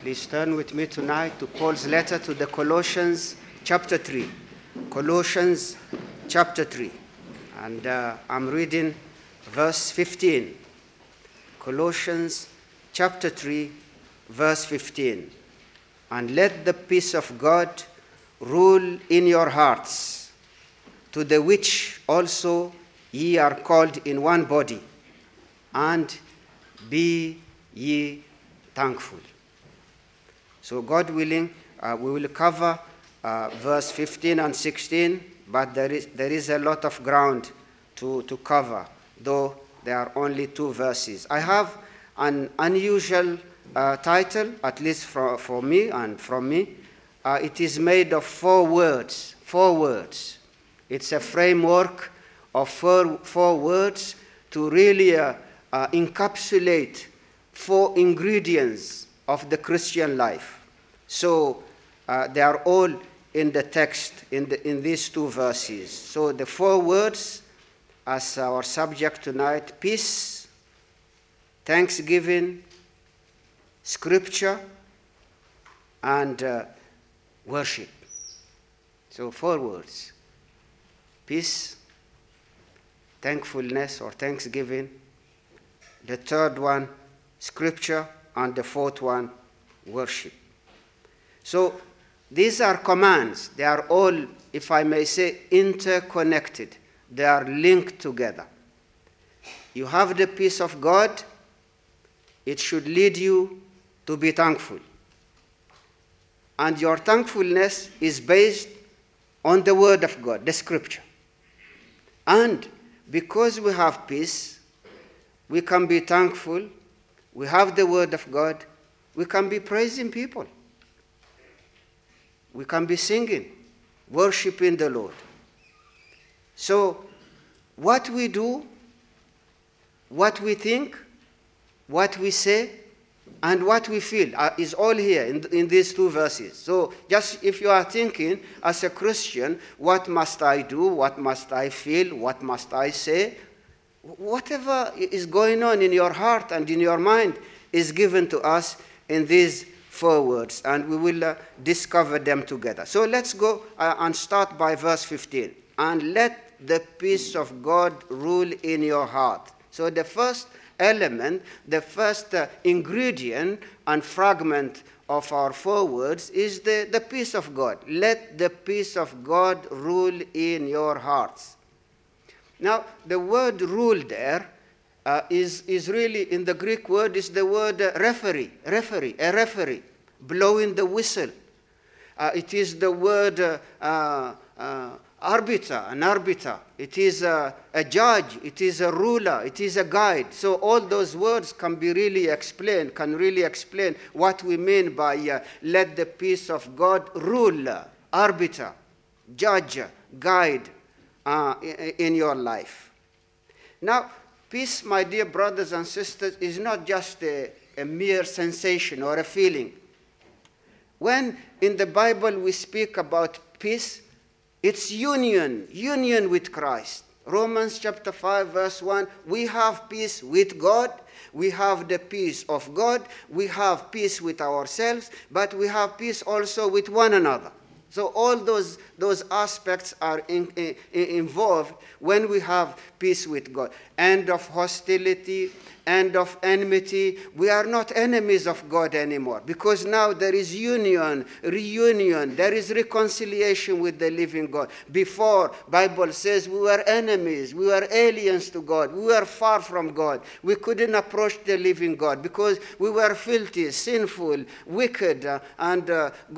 Please turn with me tonight to Paul's letter to the Colossians chapter 3. Colossians chapter 3. And I'm reading verse 15. Colossians chapter 3, verse 15. And let the peace of God rule in your hearts, to the which also ye are called in one body, and be ye thankful. So God willing, we will cover verse 15 and 16, but there is a lot of ground to cover, though there are only 2 verses. I have an unusual title, at least for me and from me. It is made of 4 words. 4 words. It's a framework of 4 words to really encapsulate 4 ingredients of the Christian life. So they are all in the text in these 2 verses. So the 4 words as our subject tonight: peace, thanksgiving, scripture, and worship. So 4 words: peace, thankfulness or thanksgiving, the 3rd one, scripture, and the 4th one, worship. So these are commands. They are all, if I may say, interconnected. They are linked together. You have the peace of God. It should lead you to be thankful. And your thankfulness is based on the Word of God, the Scripture. And because we have peace, we can be thankful. We have the Word of God. We can be praising people. We can be singing, worshiping the Lord. So what we do, what we think, what we say, and what we feel is all here in these 2 verses. So just if you are thinking as a Christian, what must I do, what must I feel, what must I say, whatever is going on in your heart and in your mind is given to us in these 4 words, and we will discover them together. So let's go and start by verse 15. And let the peace of God rule in your heart. So the first element, the first ingredient and fragment of our 4 words is the peace of God. Let the peace of God rule in your hearts. Now, the word rule there is really, in the Greek word, is the word referee, a referee, blowing the whistle. It is the word arbiter, an arbiter. It is a judge. It is a ruler. It is a guide. So all those words can really explain what we mean by let the peace of God rule, arbiter, judge, guide in your life. Now, peace, my dear brothers and sisters, is not just a mere sensation or a feeling. When in the Bible we speak about peace, it's union with Christ. Romans chapter 5, verse 1, we have peace with God, we have the peace of God, we have peace with ourselves, but we have peace also with one another. So all those aspects are involved when we have peace with God. End of hostility, end of enmity. We are not enemies of God anymore, because now there is union, reunion, there is reconciliation with the living God. Before, Bible says we were enemies, we were aliens to God, we were far from God. We couldn't approach the living God because we were filthy, sinful, wicked, and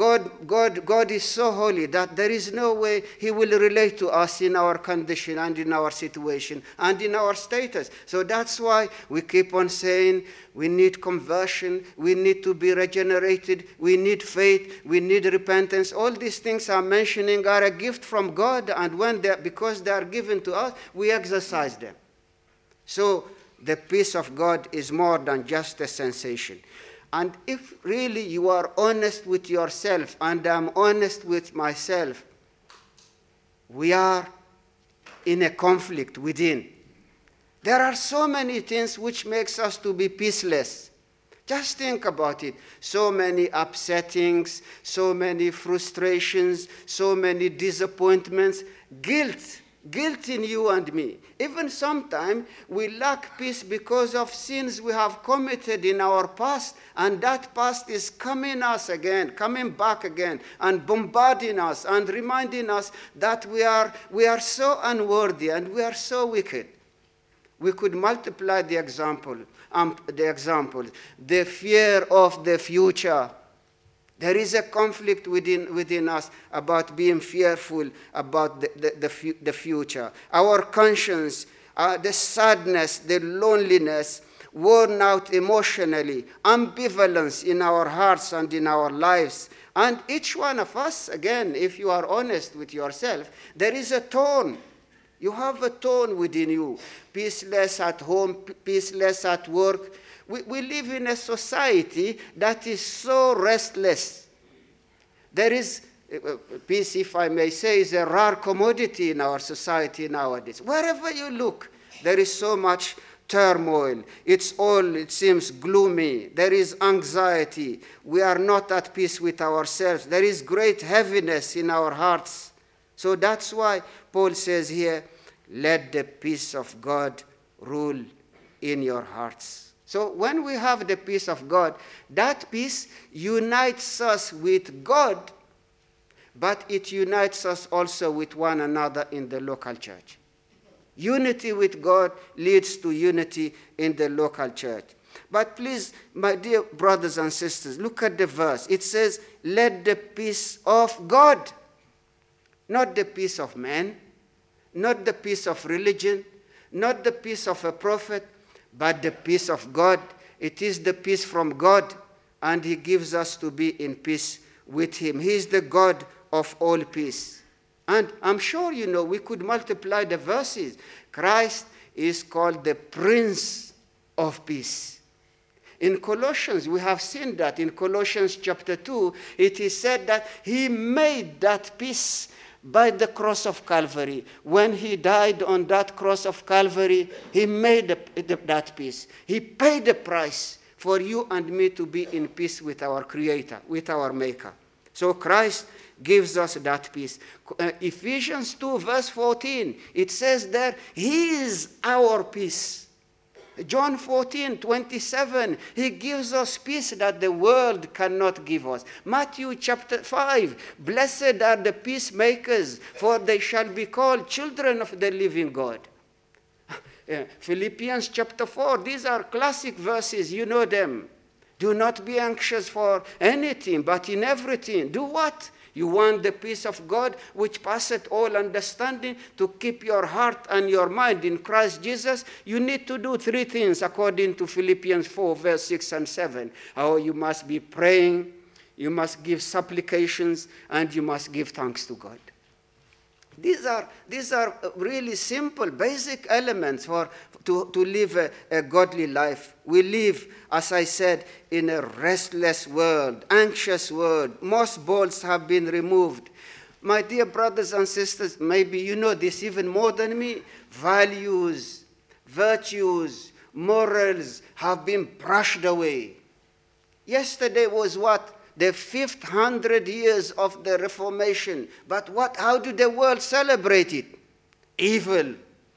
God is so holy that there is no way he will relate to us in our condition and in our situation and in our status. So that's why we keep on saying we need conversion, we need to be regenerated, we need faith, we need repentance. All these things I'm mentioning are a gift from God, and because they are given to us, we exercise them. So the peace of God is more than just a sensation. And if really you are honest with yourself, and I'm honest with myself, we are in a conflict within. There are so many things which makes us to be peaceless. Just think about it. So many upsettings, so many frustrations, so many disappointments, guilt in you and me. Even sometimes we lack peace because of sins we have committed in our past, and that past is coming back again, and bombarding us and reminding us that we are so unworthy and we are so wicked. We could multiply the examples. The fear of the future. There is a conflict within us about being fearful about the future. Our conscience, the sadness, the loneliness, worn out emotionally, ambivalence in our hearts and in our lives. And each one of us, again, if you are honest with yourself, there is a tone. You have a tone within you. Peaceless at home, peaceless at work. We live in a society that is so restless. There is, peace, if I may say, is a rare commodity in our society nowadays. Wherever you look, there is so much turmoil. It seems gloomy. There is anxiety. We are not at peace with ourselves. There is great heaviness in our hearts. So that's why Paul says here, let the peace of God rule in your hearts. So when we have the peace of God, that peace unites us with God, but it unites us also with one another in the local church. Unity with God leads to unity in the local church. But please, my dear brothers and sisters, look at the verse. It says, let the peace of God, not the peace of man, not the peace of religion, not the peace of a prophet, but the peace of God. It is the peace from God, and he gives us to be in peace with him. He is the God of all peace. And I'm sure you know, we could multiply the verses. Christ is called the Prince of Peace. In Colossians, we have seen that. In Colossians chapter 2, it is said that he made that peace by the cross of Calvary. When he died on that cross of Calvary, he made that peace. He paid the price for you and me to be in peace with our Creator, with our Maker. So Christ gives us that peace. Ephesians 2 verse 14, it says there, he is our peace. John 14:27, he gives us peace that the world cannot give us. Matthew chapter 5, blessed are the peacemakers, for they shall be called children of the living God. Philippians chapter 4, these are classic verses, you know them. Do not be anxious for anything, but in everything. Do what? You want the peace of God, which passeth all understanding, to keep your heart and your mind in Christ Jesus. You need to do three things according to Philippians 4, verse 6 and 7. Oh, you must be praying, you must give supplications, and you must give thanks to God. These are really simple, basic elements to live a godly life. We live, as I said, in a restless world, anxious world. Most bolts have been removed. My dear brothers and sisters, maybe you know this even more than me. Values, virtues, morals have been brushed away. Yesterday was what? The 500 years of the Reformation. But how do the world celebrate it? Evil.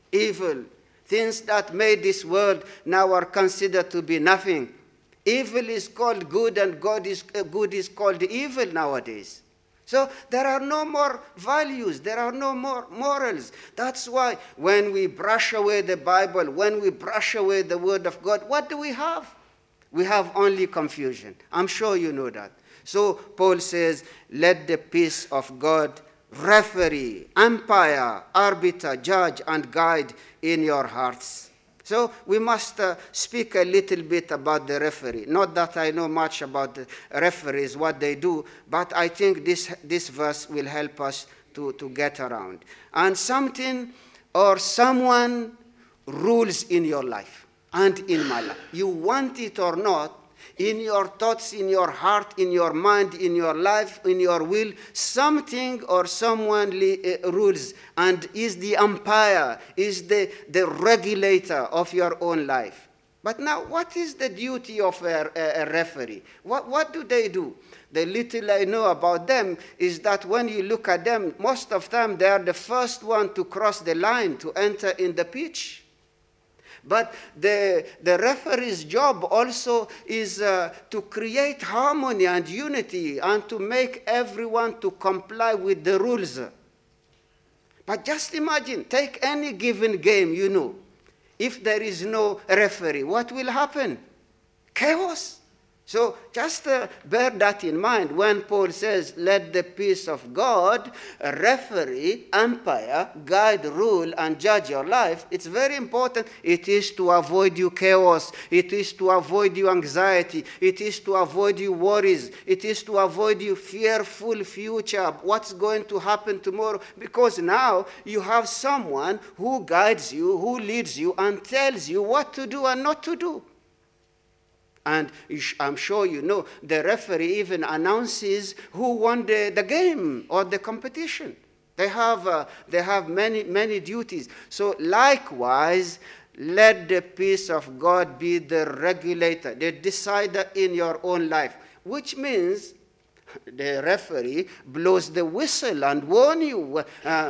Things that made this world now are considered to be nothing. Evil is called good, and good is called evil nowadays. So there are no more values, there are no more morals. That's why when we brush away the Bible, when we brush away the Word of God, what do we have? We have only confusion. I'm sure you know that. So Paul says, let the peace of God referee, umpire, arbiter, judge, and guide in your hearts. So we must speak a little bit about the referee. Not that I know much about the referees, what they do, but I think this verse will help us to get around. And something or someone rules in your life and in my life. You want it or not, in your thoughts, in your heart, in your mind, in your life, in your will, something or someone rules and is the umpire, is the regulator of your own life. But now, what is the duty of a referee? What do they do? The little I know about them is that when you look at them, most of the time they are the first one to cross the line to enter in the pitch. But the referee's job also is to create harmony and unity and to make everyone to comply with the rules. But just imagine, take any given game, you know. If there is no referee, what will happen? Chaos. So just bear that in mind when Paul says, let the peace of God, referee, umpire, guide, rule, and judge your life. It's very important. It is to avoid you chaos. It is to avoid you anxiety. It is to avoid you worries. It is to avoid you fearful future. What's going to happen tomorrow? Because now you have someone who guides you, who leads you, and tells you what to do and not to do. And I'm sure you know, the referee even announces who won the game or the competition. They have many duties. So likewise, let the peace of God be the regulator, the decider in your own life, which means the referee blows the whistle and warns you.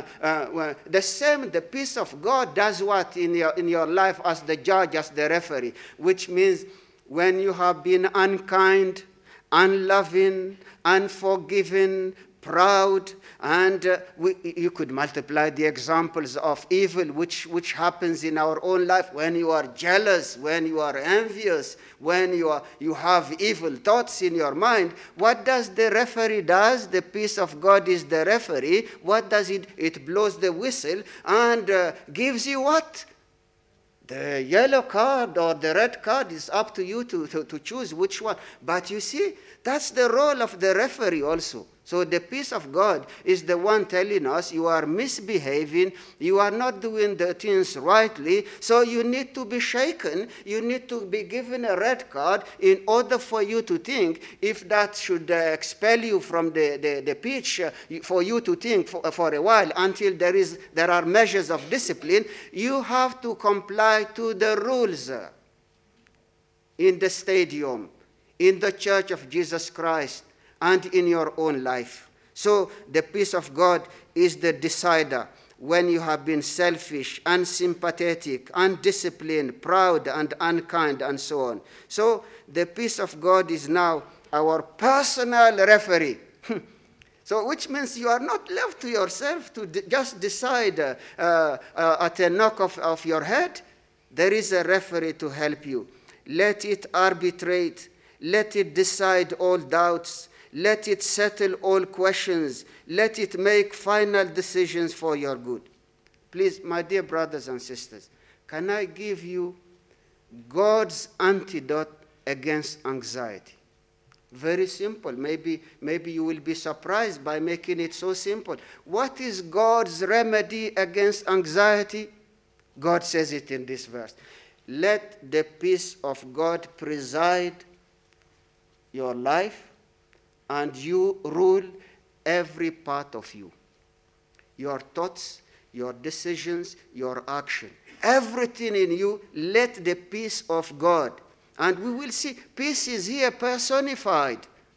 The peace of God does what in your life as the judge, as the referee, which means when you have been unkind, unloving, unforgiving, proud, and you could multiply the examples of evil which happens in our own life, when you are jealous, when you are envious, when you have evil thoughts in your mind. What does the referee does? The peace of God is the referee. What does it? It blows the whistle and gives you what? The yellow card or the red card. Is up to you to choose which one. But you see, that's the role of the referee also. So the peace of God is the one telling us you are misbehaving, you are not doing the things rightly, so you need to be shaken, you need to be given a red card in order for you to think. If that should expel you from the pitch, for you to think for a while until there are measures of discipline, you have to comply to the rules in the stadium, in the Church of Jesus Christ, and in your own life. So the peace of God is the decider when you have been selfish, unsympathetic, undisciplined, proud, and unkind, and so on. So the peace of God is now our personal referee. So which means you are not left to yourself to just decide at a knock of your head. There is a referee to help you. Let it arbitrate. Let it decide all doubts. Let it settle all questions. Let it make final decisions for your good. Please, my dear brothers and sisters, can I give you God's antidote against anxiety? Very simple. Maybe you will be surprised by making it so simple. What is God's remedy against anxiety? God says it in this verse. Let the peace of God preside your life, and you rule every part of you. Your thoughts, your decisions, your action. Everything in you, let the peace of God. And we will see, peace is here personified.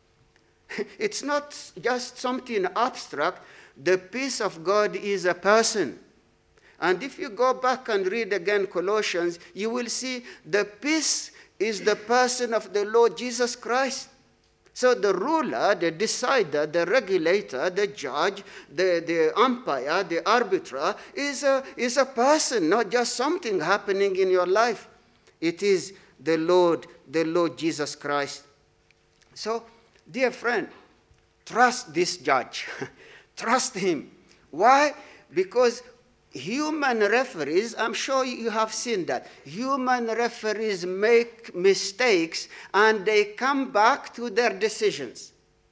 It's not just something abstract. The peace of God is a person. And if you go back and read again Colossians, you will see the peace is the person of the Lord Jesus Christ. So the ruler, the decider, the regulator, the judge, the umpire, the arbiter is a person, not just something happening in your life. It is the Lord Jesus Christ. So, dear friend, trust this judge. Trust him. Why? Because human referees, I'm sure you have seen that. Human referees make mistakes and they come back to their decisions.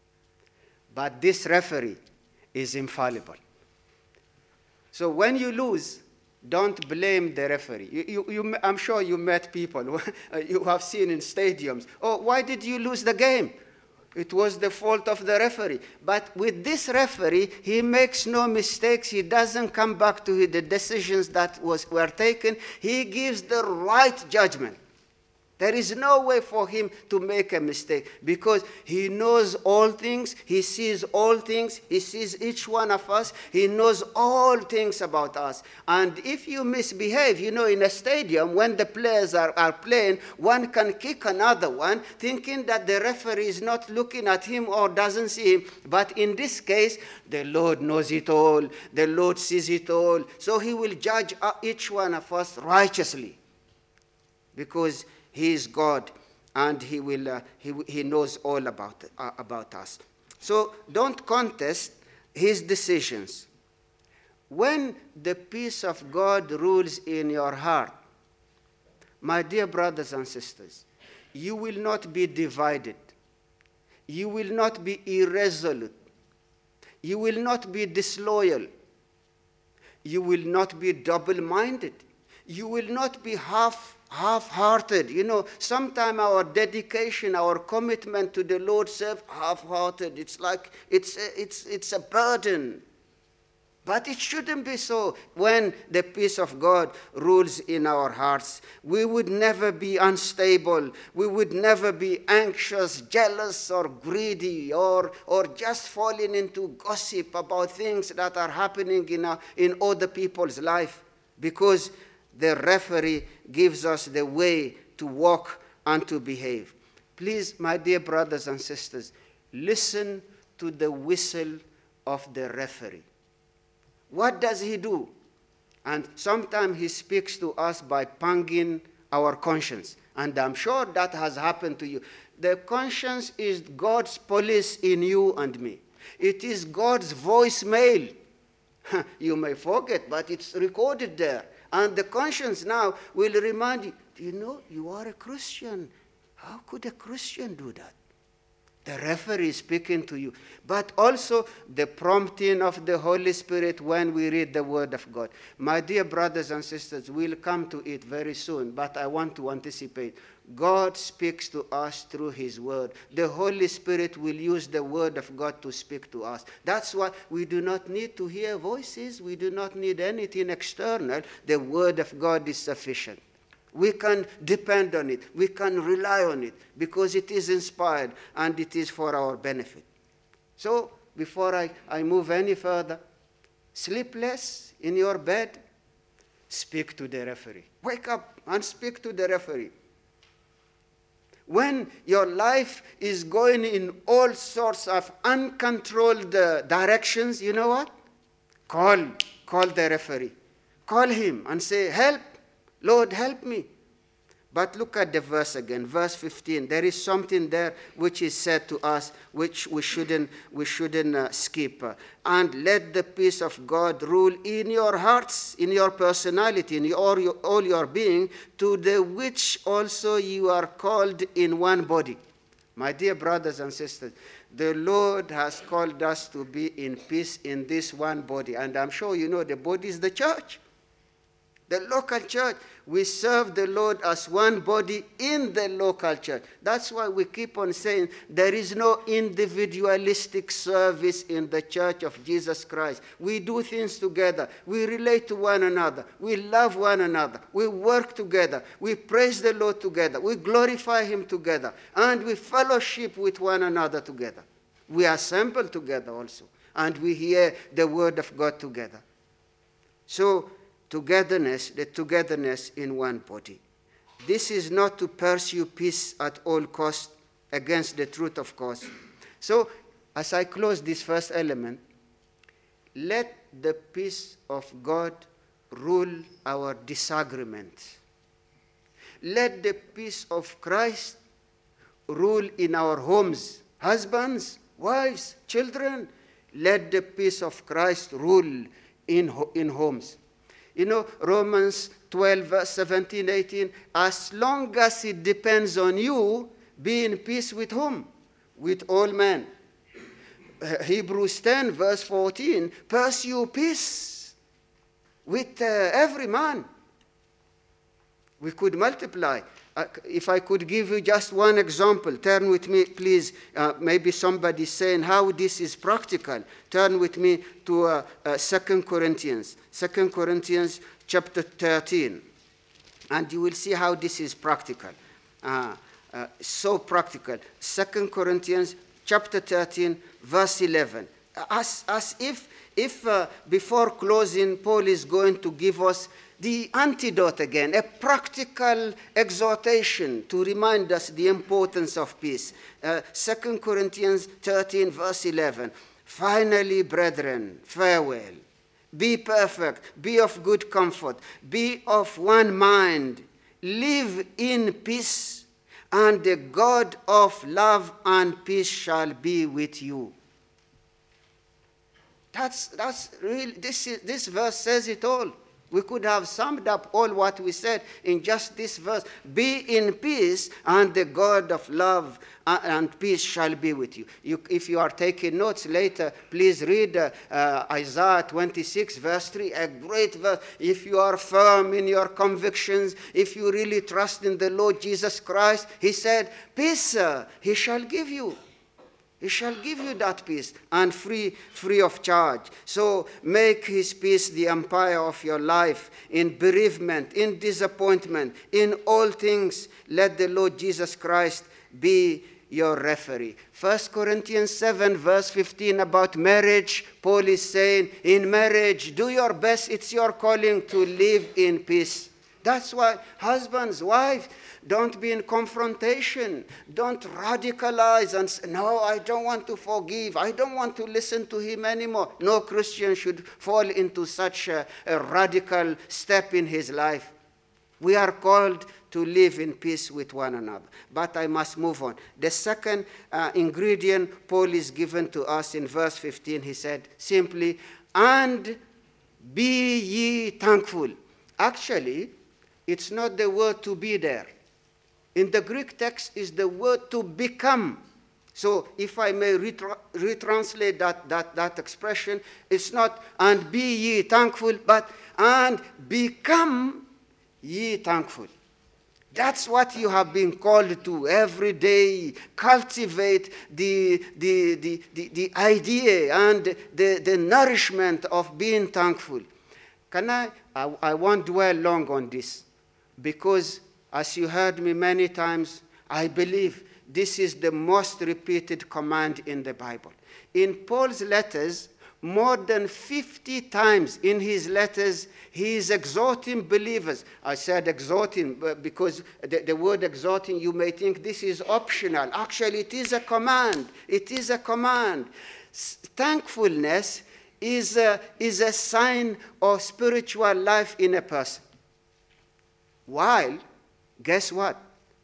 But this referee is infallible. So when you lose, don't blame the referee. I'm sure you met people you have seen in stadiums. Oh, why did you lose the game? It was the fault of the referee. But with this referee, he makes no mistakes. He doesn't come back to the decisions that were taken. He gives the right judgment. There is no way for him to make a mistake because he knows all things. He sees all things. He sees each one of us. He knows all things about us. And if you misbehave, in a stadium, when the players are playing, one can kick another one, thinking that the referee is not looking at him or doesn't see him. But in this case, the Lord knows it all. The Lord sees it all. So he will judge each one of us righteously because he is God, and he knows all about us. So don't contest his decisions. When the peace of God rules in your heart, my dear brothers and sisters, you will not be divided. You will not be irresolute. You will not be disloyal. You will not be double-minded. You will not be half-hearted. Sometimes our dedication, our commitment to the Lord serve half-hearted. It's like it's a burden. But it shouldn't be so. When the peace of God rules in our hearts, we would never be unstable. We would never be anxious, jealous, or greedy, or just falling into gossip about things that are happening in other people's life, because the referee gives us the way to walk and to behave. Please, my dear brothers and sisters, listen to the whistle of the referee. What does he do? And sometimes he speaks to us by panging our conscience. And I'm sure that has happened to you. The conscience is God's police in you and me. It is God's voicemail. You may forget, but it's recorded there. And the conscience now will remind you, you are a Christian. How could a Christian do that? The referee is speaking to you. But also the prompting of the Holy Spirit when we read the Word of God. My dear brothers and sisters, we'll come to it very soon, but I want to anticipate. God speaks to us through his Word. The Holy Spirit will use the Word of God to speak to us. That's why we do not need to hear voices. We do not need anything external. The Word of God is sufficient. We can depend on it. We can rely on it because it is inspired and it is for our benefit. So before I move any further, sleepless in your bed, speak to the referee. Wake up and speak to the referee. When your life is going in all sorts of uncontrolled directions, you know what? Call the referee. Call him and say, help. Lord, help me. But look at the verse again, verse 15. There is something there which is said to us which we shouldn't skip. And let the peace of God rule in your hearts, in your personality, in all your being, to the which also you are called in one body. My dear brothers and sisters, the Lord has called us to be in peace in this one body. And I'm sure you know the body is the church. The local church, we serve the Lord as one body in the local church. That's why we keep on saying there is no individualistic service in the church of Jesus Christ. We do things together. We relate to one another. We love one another. We work together. We praise the Lord together. We glorify him together. And we fellowship with one another together. We assemble together also. And we hear the word of God together. So, the togetherness in one body. This is not to pursue peace at all costs against the truth, of course. So, as I close this first element, let the peace of God rule our disagreements. Let the peace of Christ rule in our homes. Husbands, wives, children, let the peace of Christ rule in homes. You know, Romans 12, verse 17, 18, as long as it depends on you, be in peace with whom? With all men. Hebrews 10, verse 14, pursue peace with every man. We could multiply. If I could give you just one example, turn with me, please. Maybe somebody's saying how this is practical. Turn with me to 2 Corinthians. 2 Corinthians chapter 13. And you will see how this is practical. So practical. 2 Corinthians chapter 13, verse 11. As if before closing, Paul is going to give us the antidote again, a practical exhortation to remind us the importance of peace. 2 Corinthians 13, verse 11. Finally, brethren, farewell. Be perfect, be of good comfort, be of one mind, live in peace, and the God of love and peace shall be with you. That's really, this verse says it all. We could have summed up all what we said in just this verse. Be in peace, and the God of love and peace shall be with you. If you are taking notes later, please read Isaiah 26, verse 3, a great verse. If you are firm in your convictions, if you really trust in the Lord Jesus Christ, he said, peace he shall give you. He shall give you that peace, and free of charge. So make his peace the empire of your life. In bereavement, in disappointment, in all things, let the Lord Jesus Christ be your referee. 1 Corinthians 7, verse 15, about marriage, Paul is saying, in marriage, do your best. It's your calling to live in peace. That's why husbands, wives, don't be in confrontation. Don't radicalize and say, no, I don't want to forgive. I don't want to listen to him anymore. No Christian should fall into such a radical step in his life. We are called to live in peace with one another. But I must move on. The second ingredient Paul is given to us in verse 15, he said simply, and be ye thankful. Actually, it's not the word to be there. In the Greek text is the word to become. So if I may retranslate that expression, it's not and be ye thankful, but and become ye thankful. That's what you have been called to every day. Cultivate the idea and the nourishment of being thankful. I won't dwell long on this, because as you heard me many times, I believe this is the most repeated command in the Bible. In Paul's letters, more than 50 times in his letters, he is exhorting believers. I said exhorting because the word exhorting, you may think this is optional. Actually, it is a command. It is a command. Thankfulness is a sign of spiritual life in a person. While, guess what?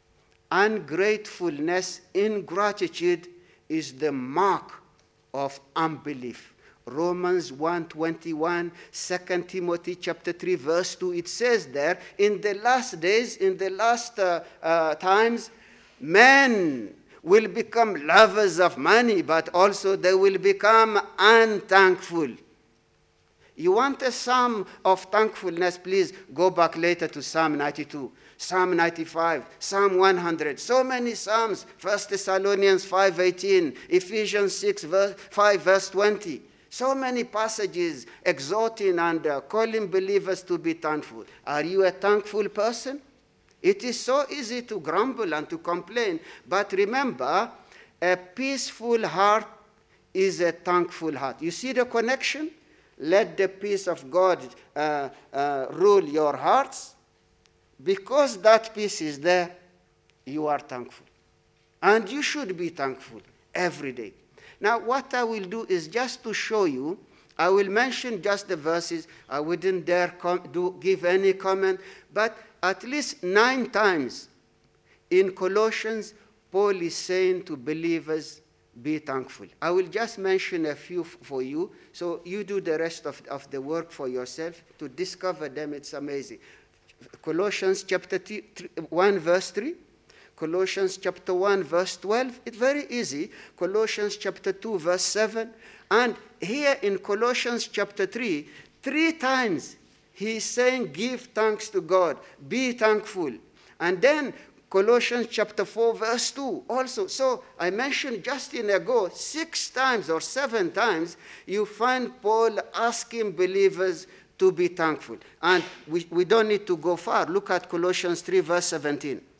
Ungratefulness, ingratitude is the mark of unbelief. Romans 1:21, 2 Timothy chapter 3, verse 2, it says there, in the last days, in the last times, men will become lovers of money, but also they will become unthankful. You want a psalm of thankfulness, please go back later to Psalm 92, Psalm 95, Psalm 100. So many psalms, 1 Thessalonians 5:18, Ephesians 5, verse 20. So many passages exhorting and calling believers to be thankful. Are you a thankful person? It is so easy to grumble and to complain, but remember, a peaceful heart is a thankful heart. You see the connection? Let the peace of God rule your hearts. Because that peace is there, you are thankful. And you should be thankful every day. Now, what I will do is just to show you, I will mention just the verses. I wouldn't dare give any comment, but at least 9 times in Colossians, Paul is saying to believers, be thankful. I will just mention a few for you, so you do the rest of the work for yourself to discover them. It's amazing. Colossians chapter 1, verse 3. Colossians chapter 1, verse 12. It's very easy. Colossians chapter 2, verse 7. And here in Colossians chapter 3, 3 times he's saying, give thanks to God. Be thankful. And then Colossians chapter 4, verse 2 also. So I mentioned just in ago, 6 times or 7 times, you find Paul asking believers to be thankful. And we don't need to go far. Look at Colossians 3, verse 17.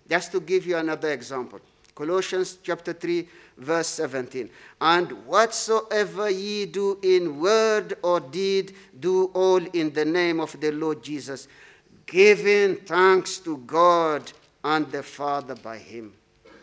Just to give you another example. Colossians chapter 3, verse 17. And whatsoever ye do in word or deed, do all in the name of the Lord Jesus, giving thanks to God and the Father by him.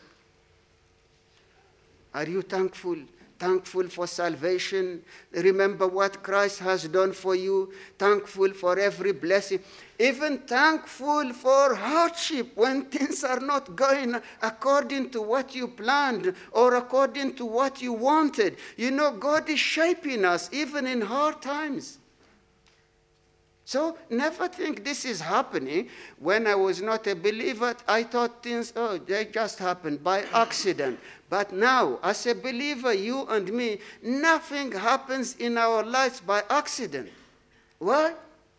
Are you thankful? Thankful for salvation? Remember what Christ has done for you. Thankful for every blessing. Even thankful for hardship when things are not going according to what you planned or according to what you wanted. You know, God is shaping us even in hard times. So never think this is happening. When I was not a believer, I thought things, they just happened by accident. But now, as a believer, you and me, nothing happens in our lives by accident. Why?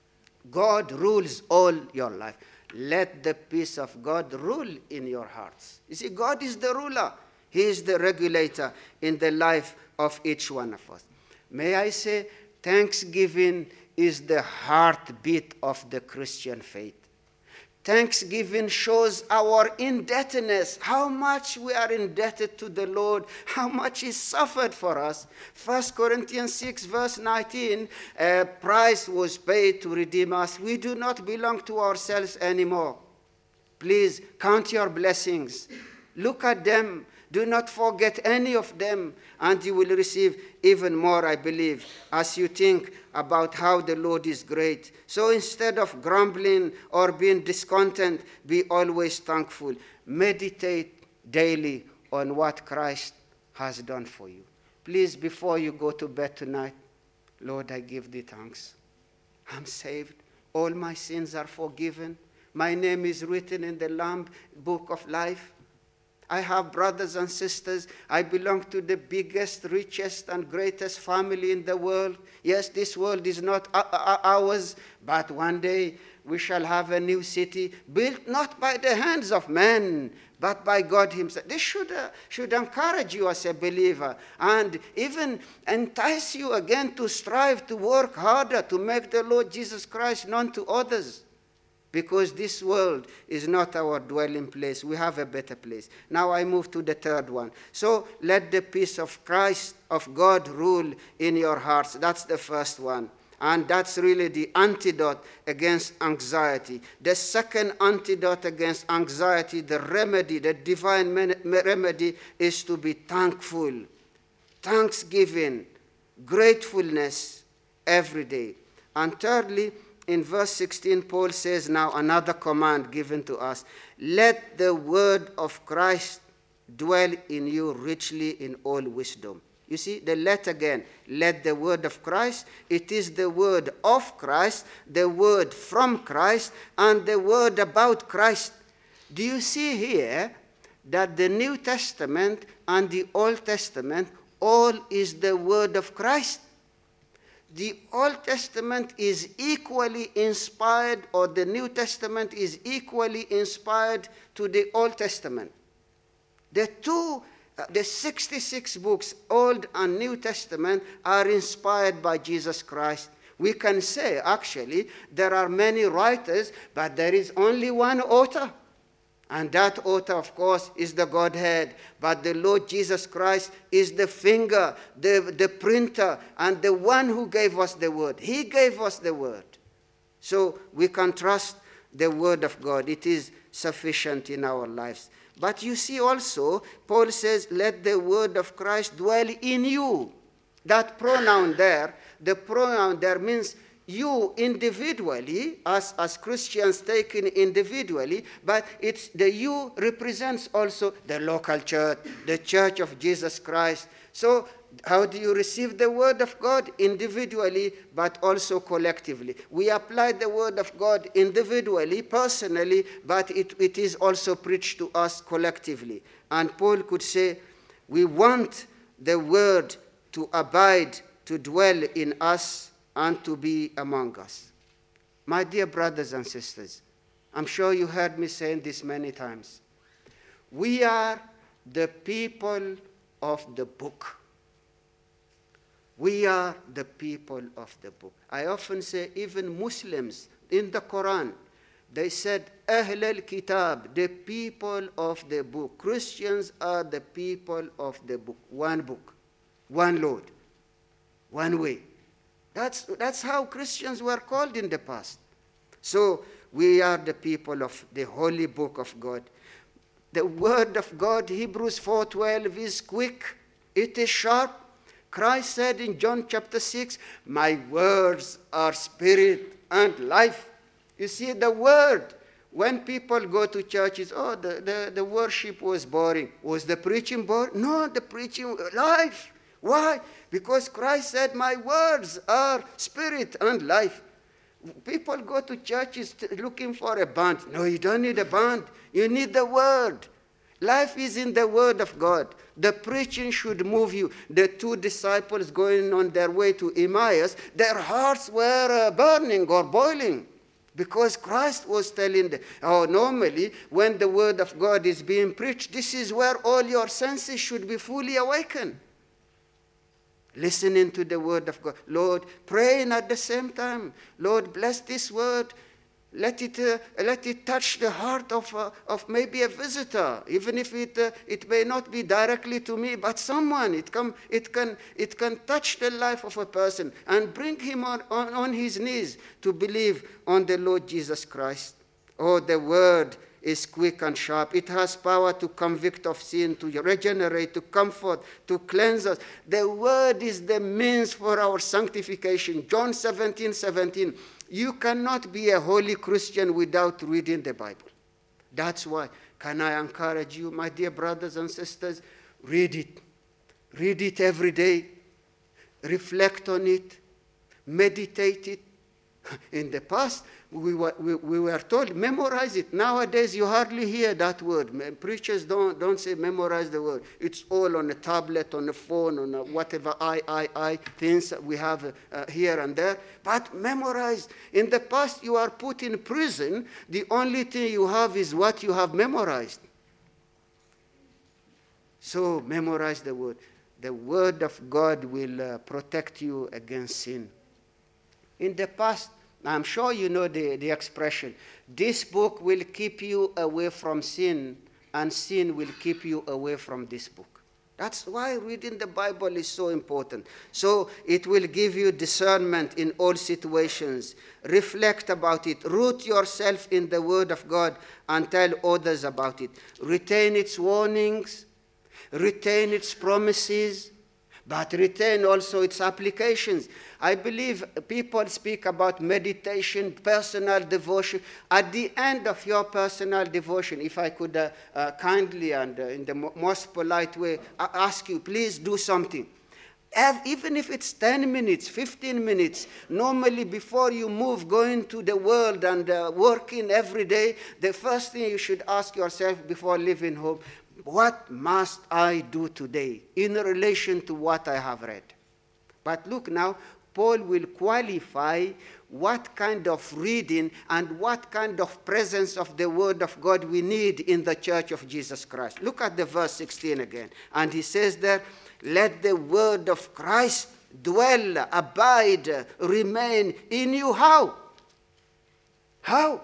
God rules all your life. Let the peace of God rule in your hearts. You see, God is the ruler. He is the regulator in the life of each one of us. May I say, thanksgiving is the heartbeat of the Christian faith. Thanksgiving shows our indebtedness, how much we are indebted to the Lord, how much he suffered for us. 1 Corinthians 6, verse 19, a price was paid to redeem us. We do not belong to ourselves anymore. Please count your blessings. Look at them. Do not forget any of them, and you will receive even more, I believe, as you think about how the Lord is great. So instead of grumbling or being discontent, be always thankful. Meditate daily on what Christ has done for you. Please, before you go to bed tonight, Lord, I give thee thanks. I'm saved. All my sins are forgiven. My name is written in the Lamb book of life. I have brothers and sisters. I belong to the biggest, richest, and greatest family in the world. Yes, this world is not ours, but one day we shall have a new city built not by the hands of men, but by God himself. This should encourage you as a believer and even entice you again to strive to work harder to make the Lord Jesus Christ known to others. Because this world is not our dwelling place. We have a better place. Now I move to the third one. So let the peace of Christ, of God, rule in your hearts. That's the first one. And that's really the antidote against anxiety. The second antidote against anxiety, the remedy, the divine remedy, is to be thankful. Thanksgiving, gratefulness every day. And thirdly, in verse 16, Paul says now another command given to us. Let the word of Christ dwell in you richly in all wisdom. You see, the let again. Let the word of Christ. It is the word of Christ, the word from Christ, and the word about Christ. Do you see here that the New Testament and the Old Testament all is the word of Christ? The Old Testament is equally inspired, or the New Testament is equally inspired to the Old Testament. The 66 books, Old and New Testament, are inspired by Jesus Christ. We can say, actually, there are many writers, but there is only one author. And that author, of course, is the Godhead. But the Lord Jesus Christ is the finger, the printer, and the one who gave us the word. He gave us the word. So we can trust the word of God. It is sufficient in our lives. But you see also, Paul says, let the word of Christ dwell in you. That pronoun there, the pronoun there means you individually, as Christians taken individually, but it's the you represents also the local church, the church of Jesus Christ. So how do you receive the word of God? Individually, but also collectively. We apply the word of God individually, personally, but it is also preached to us collectively. And Paul could say, we want the word to abide, to dwell in us, and to be among us. My dear brothers and sisters, I'm sure you heard me saying this many times. We are the people of the book. We are the people of the book. I often say even Muslims in the Quran, They said, Ahl al-Kitab, the people of the book. Christians are the people of the book. One book, one Lord, one way. That's how Christians were called in the past. So we are the people of the holy book of God. The word of God, Hebrews 4:12, is quick. It is sharp. Christ said in John chapter 6, my words are spirit and life. You see, the word, when people go to churches, oh, the worship was boring. Was the preaching boring? No, the preaching, life. Why? Because Christ said, my words are spirit and life. People go to churches looking for a band. No, you don't need a band. You need the word. Life is in the word of God. The preaching should move you. The two disciples going on their way to Emmaus, their hearts were burning or boiling because Christ was telling them, oh, normally when the word of God is being preached, this is where all your senses should be fully awakened. Listening to the word of God. Lord, praying at the same time. Lord, bless this word. Let it touch the heart of maybe a visitor, even if it may not be directly to me, but someone. It can touch the life of a person and bring him on his knees to believe on the Lord Jesus Christ. Oh, the word is quick and sharp. It has power to convict of sin, to regenerate, to comfort, to cleanse us. The word is the means for our sanctification. John 17:17. You cannot be a holy Christian without reading the Bible. That's why. Can I encourage you, my dear brothers and sisters? Read it. Read it every day. Reflect on it. Meditate it. In the past, we were told, memorize it. Nowadays, you hardly hear that word. Preachers don't say memorize the word. It's all on a tablet, on a phone, on a whatever things we have here and there. But memorize. In the past, you are put in prison. The only thing you have is what you have memorized. So memorize the word. The word of God will protect you against sin. In the past, I'm sure you know the expression, this book will keep you away from sin, and sin will keep you away from this book. That's why reading the Bible is so important. So it will give you discernment in all situations. Reflect about it. Root yourself in the Word of God and tell others about it. Retain its warnings. Retain its promises. But retain also its applications. I believe people speak about meditation, personal devotion. At the end of your personal devotion, if I could kindly and in the most polite way ask you, please do something. Even if it's 10 minutes, 15 minutes, normally before you move, going to the world and working every day, the first thing you should ask yourself before leaving home, what must I do today in relation to what I have read? But look now, Paul will qualify what kind of reading and what kind of presence of the Word of God we need in the Church of Jesus Christ. Look at the verse 16 again. And he says there, let the Word of Christ dwell, abide, remain in you. How? How?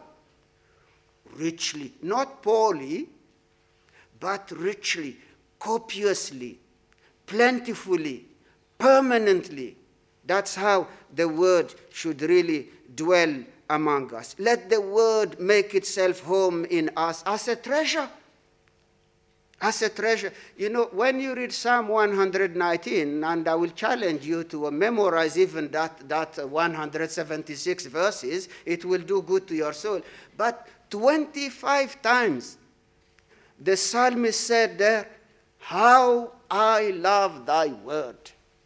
Richly. Not poorly, but richly, copiously, plentifully, permanently. That's how the word should really dwell among us. Let the word make itself home in us as a treasure. As a treasure. You know, when you read Psalm 119, and I will challenge you to memorize even that 176 verses, it will do good to your soul. But 25 times, the psalmist said there, how I love thy word.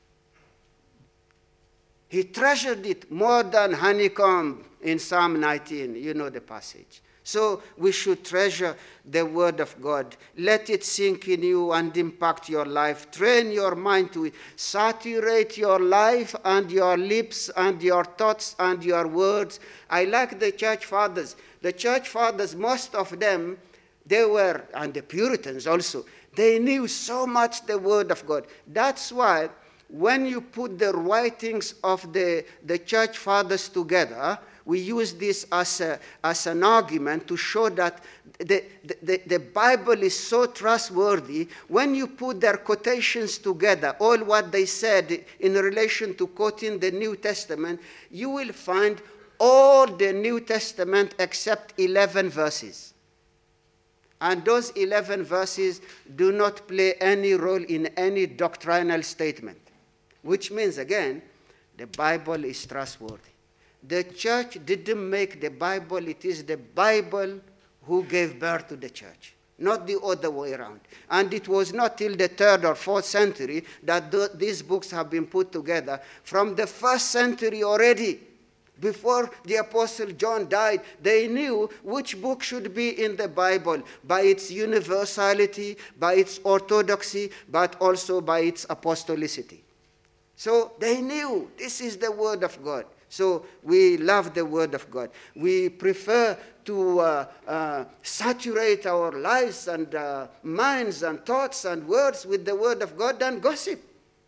He treasured it more than honeycomb in Psalm 19. You know the passage. So we should treasure the word of God. Let it sink in you and impact your life. Train your mind to it. Saturate your life and your lips and your thoughts and your words. I like the church fathers. The church fathers, most of them, they were, and the Puritans also, they knew so much the word of God. That's why when you put the writings of the church fathers together, we use this as an argument to show that the Bible is so trustworthy. When you put their quotations together, all what they said in relation to quoting the New Testament, you will find all the New Testament except 11 verses. And those 11 verses do not play any role in any doctrinal statement, which means, again, the Bible is trustworthy. The church didn't make the Bible. It is the Bible who gave birth to the church, not the other way around. And it was not till the 3rd or 4th century that these books have been put together. From the 1st century already, before the Apostle John died, they knew which book should be in the Bible by its universality, by its orthodoxy, but also by its apostolicity. So they knew this is the Word of God. So we love the Word of God. We prefer to saturate our lives and minds and thoughts and words with the Word of God than gossip.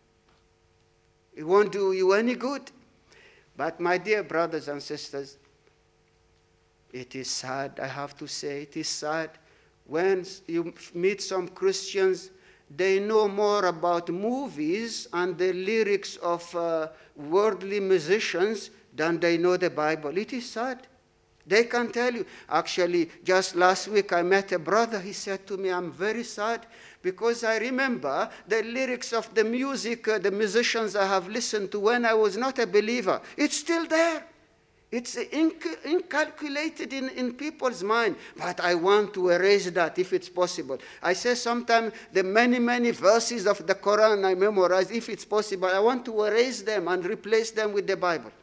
It won't do you any good. But my dear brothers and sisters, it is sad, I have to say, it is sad when you meet some Christians, they know more about movies and the lyrics of worldly musicians than they know the Bible. It is sad. They can tell you. Actually, just last week I met a brother. He said to me, I'm very sad because I remember the lyrics of the music, the musicians I have listened to when I was not a believer. It's still there. It's inculcated in people's mind. But I want to erase that if it's possible. I say sometimes the many, many verses of the Quran I memorize, if it's possible, I want to erase them and replace them with the Bible.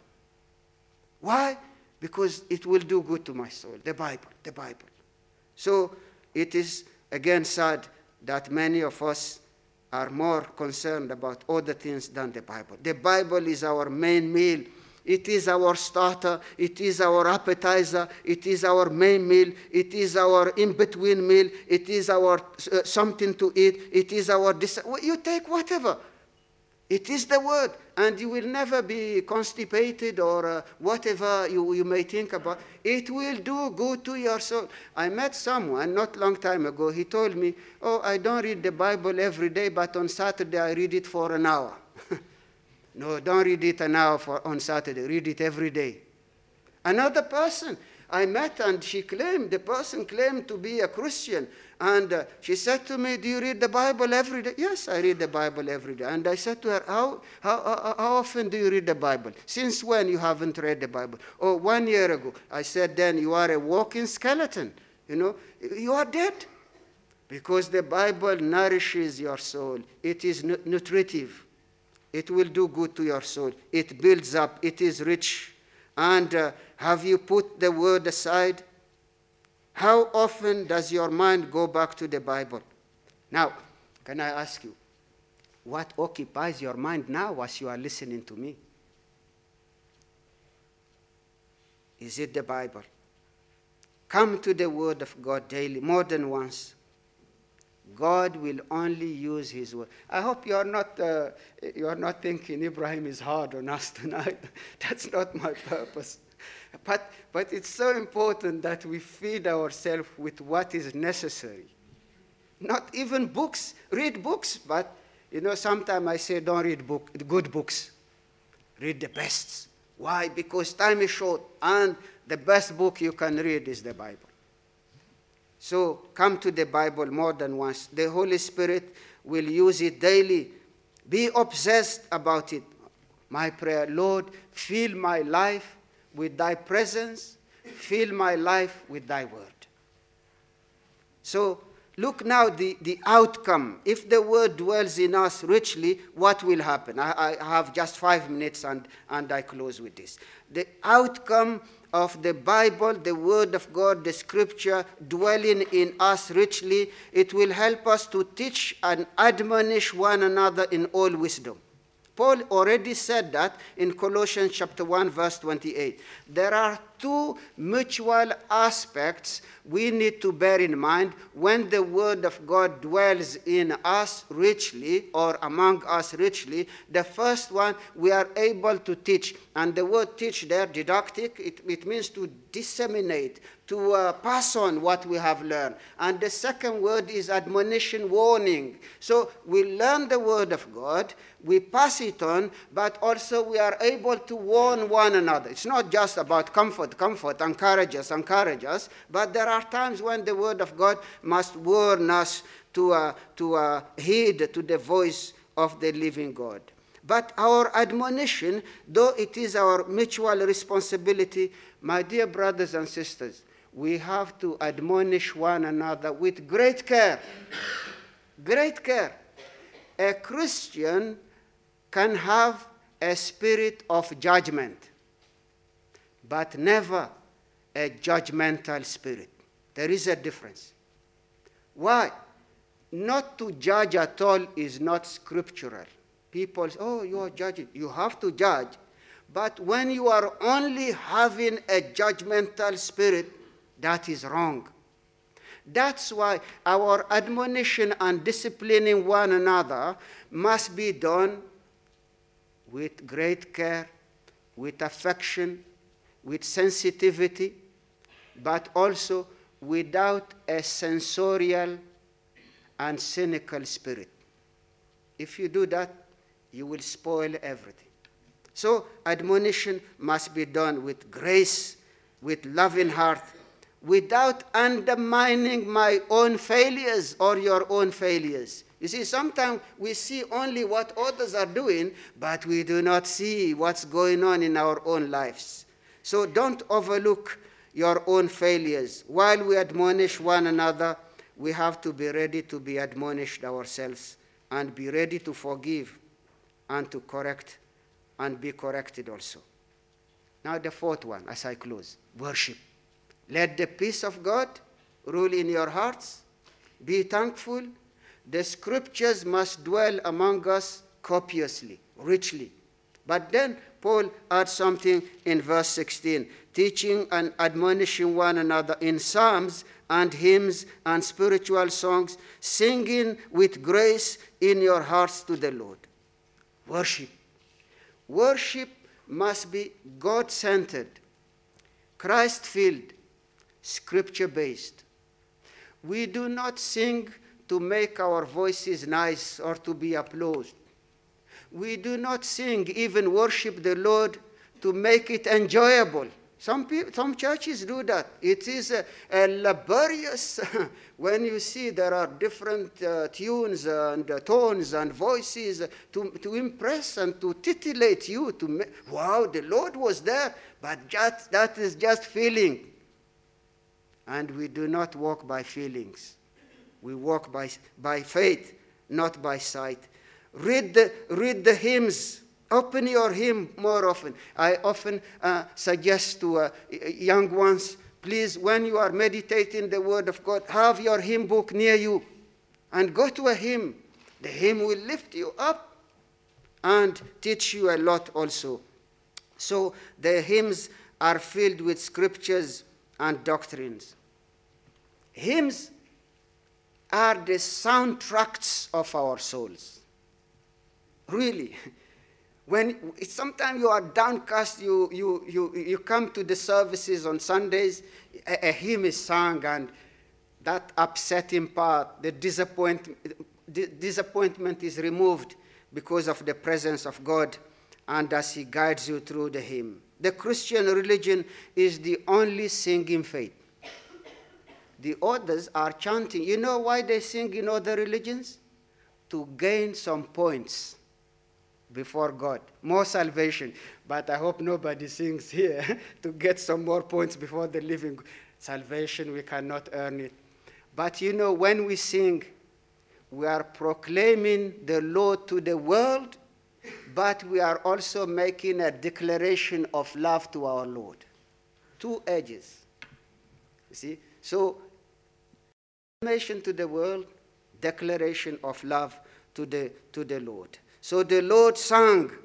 Why? Because it will do good to my soul. The Bible, the Bible. So it is, again, sad that many of us are more concerned about other things than the Bible. The Bible is our main meal. It is our starter. It is our appetizer. It is our main meal. It is our in-between meal. It is our something to eat. It is our... You take whatever. It is the Word, and you will never be constipated or whatever you may think about. It will do good to your soul. I met someone not long time ago. He told me, oh, I don't read the Bible every day, but on Saturday I read it for an hour. No, don't read it an hour on Saturday. Read it every day. Another person I met, and the person claimed to be a Christian. And she said to me, do you read the Bible every day? Yes, I read the Bible every day. And I said to her, how often do you read the Bible? Since when you haven't read the Bible? Oh, 1 year ago. I said, then you are a walking skeleton. You know, you are dead. Because the Bible nourishes your soul. It is nutritive. It will do good to your soul. It builds up. It is rich. And have you put the Word aside? How often does your mind go back to the Bible? Now, can I ask you, what occupies your mind now as you are listening to me? Is it the Bible? Come to the Word of God daily, more than once. God will only use His Word. I hope you are not thinking Ibrahim is hard on us tonight. That's not my purpose. But it's so important that we feed ourselves with what is necessary. Not even books. Read books, but sometimes I say don't read good books. Read the best. Why? Because time is short, and the best book you can read is the Bible. So come to the Bible more than once. The Holy Spirit will use it daily. Be obsessed about it. My prayer, Lord, fill my life with thy presence, fill my life with thy word. So look now the outcome. If the word dwells in us richly, what will happen? I have just 5 minutes and I close with this. The outcome of the Bible, the word of God, the scripture dwelling in us richly, it will help us to teach and admonish one another in all wisdom. Paul already said that in Colossians chapter 1, verse 28. There are two mutual aspects we need to bear in mind when the Word of God dwells in us richly or among us richly. The first one, we are able to teach. And the word teach there, didactic, it means to disseminate, to pass on what we have learned. And the second word is admonition, warning. So we learn the Word of God, we pass it on, but also we are able to warn one another. It's not just about comfort, encourage us, but there are times when the Word of God must warn us to heed to the voice of the living God. But our admonition, though it is our mutual responsibility, my dear brothers and sisters, we have to admonish one another with great care. Great care. A Christian can have a spirit of judgment, but never a judgmental spirit. There is a difference. Why? Not to judge at all is not scriptural. People say, oh, you are judging. You have to judge. But when you are only having a judgmental spirit, that is wrong. That's why our admonition and disciplining one another must be done with great care, with affection, with sensitivity, but also without a censorial and cynical spirit. If you do that, you will spoil everything. So admonition must be done with grace, with loving heart, without undermining my own failures or your own failures. You see, sometimes we see only what others are doing, but we do not see what's going on in our own lives. So don't overlook your own failures. While we admonish one another, we have to be ready to be admonished ourselves and be ready to forgive and to correct and be corrected also. Now the fourth one, as I close, worship. Let the peace of God rule in your hearts. Be thankful. The scriptures must dwell among us copiously, richly. But then Paul adds something in verse 16, teaching and admonishing one another in psalms and hymns and spiritual songs, singing with grace in your hearts to the Lord. Worship. Worship must be God-centered, Christ-filled, Scripture-based. We do not sing to make our voices nice or to be applauded. We do not sing, even worship the Lord, to make it enjoyable. Some churches do that. It is a laborious, when you see there are different tunes and tones and voices to impress and to titillate you, wow, the Lord was there, but that is just feeling. And we do not walk by feelings. We walk by faith, not by sight. Read the hymns. Open your hymn more often. I often suggest to young ones, please, when you are meditating the Word of God, have your hymn book near you and go to a hymn. The hymn will lift you up and teach you a lot also. So the hymns are filled with scriptures and doctrines. Hymns are the soundtracks of our souls. Really. When sometimes you are downcast, you come to the services on Sundays, a hymn is sung, and that upsetting part, the disappointment is removed because of the presence of God and as He guides you through the hymn. The Christian religion is the only singing faith. The others are chanting. You know why they sing in other religions? To gain some points before God. More salvation. But I hope nobody sings here to get some more points before the living. Salvation, we cannot earn it. But you know, when we sing, we are proclaiming the Lord to the world, but we are also making a declaration of love to our Lord. Two edges. You see? So, proclamation to the world, declaration of love to the Lord. So the Lord sang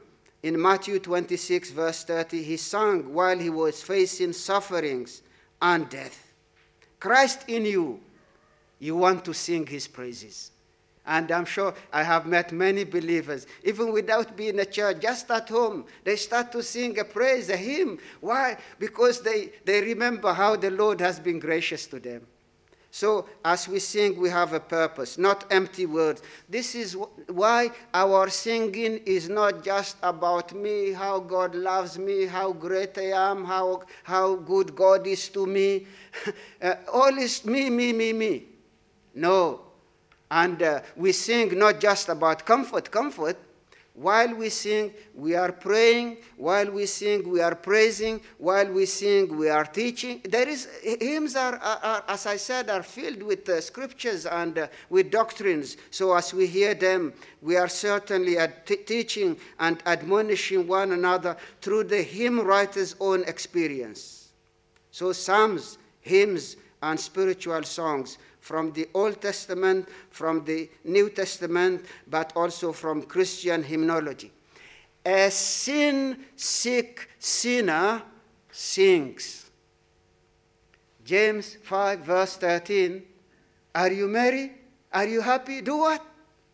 In Matthew 26, verse 30, he sang while he was facing sufferings and death. Christ in you, you want to sing his praises. And I'm sure I have met many believers, even without being a church, just at home, they start to sing a praise, a hymn. Why? Because they remember how the Lord has been gracious to them. So as we sing, we have a purpose, not empty words. This is why our singing is not just about me, how God loves me, how great I am, how good God is to me. All is me, me, me, me. No. And we sing not just about comfort. While we sing, we are praying. While we sing, we are praising. While we sing, we are teaching. Hymns are, as I said, are filled with scriptures and with doctrines. So as we hear them, we are certainly teaching and admonishing one another through the hymn writer's own experience. So psalms, hymns, and spiritual songs from the Old Testament, from the New Testament, but also from Christian hymnology. A sin-sick sinner sings. James 5, verse 13, are you merry? Are you happy? Do what?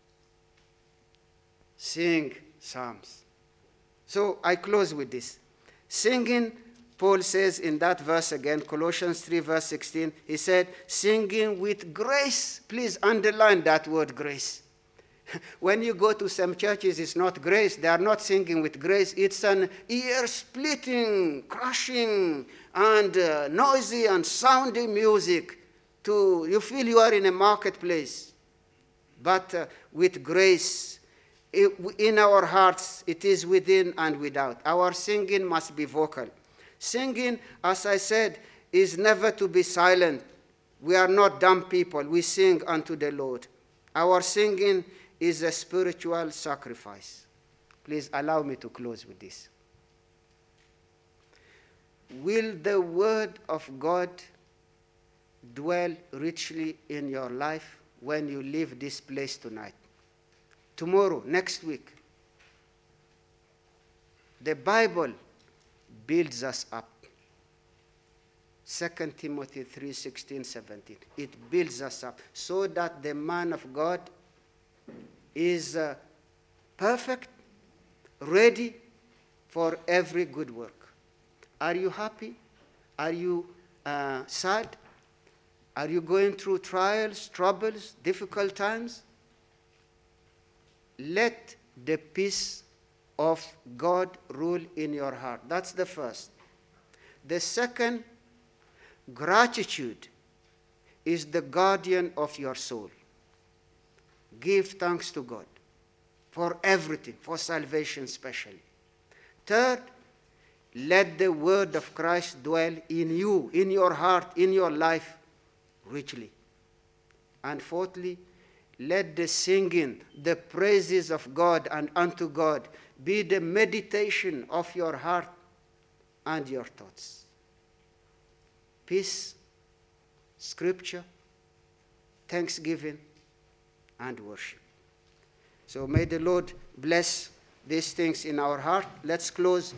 Sing psalms. So I close with this. Singing, Paul says in that verse again, Colossians 3, verse 16, he said, singing with grace. Please underline that word grace. When you go to some churches, it's not grace. They are not singing with grace. It's an ear-splitting, crushing, and noisy and sounding music. You feel you are in a marketplace. But with grace, in our hearts, it is within and without. Our singing must be vocal. Singing, as I said, is never to be silent. We are not dumb people. We sing unto the Lord. Our singing is a spiritual sacrifice. Please allow me to close with this. Will the word of God dwell richly in your life when you leave this place tonight? Tomorrow, next week. The Bible builds us up. 2 Timothy 3, 16, 17. It builds us up so that the man of God is perfect, ready for every good work. Are you happy? Are you sad? Are you going through trials, troubles, difficult times? Let the peace of God rule in your heart. That's the first. The second, gratitude is the guardian of your soul. Give thanks to God for everything, for salvation especially. Third, let the word of Christ dwell in you, in your heart, in your life, richly. And fourthly, let the singing, the praises of God and unto God be the meditation of your heart and your thoughts. Peace, scripture, thanksgiving, and worship. So may the Lord bless these things in our heart. Let's close